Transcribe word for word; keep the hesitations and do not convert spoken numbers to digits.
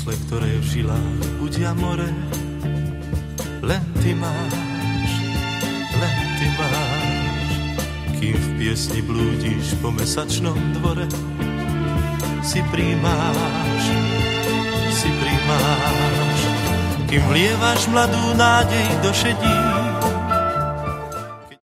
mysle, ktoré v žilách budia more. Len ty máš, len ty máš, kým v piesni blúdiš po mesačnom dvore. Si príjmáš, si príjmáš, kým vlievaš mladú nádej do šedí.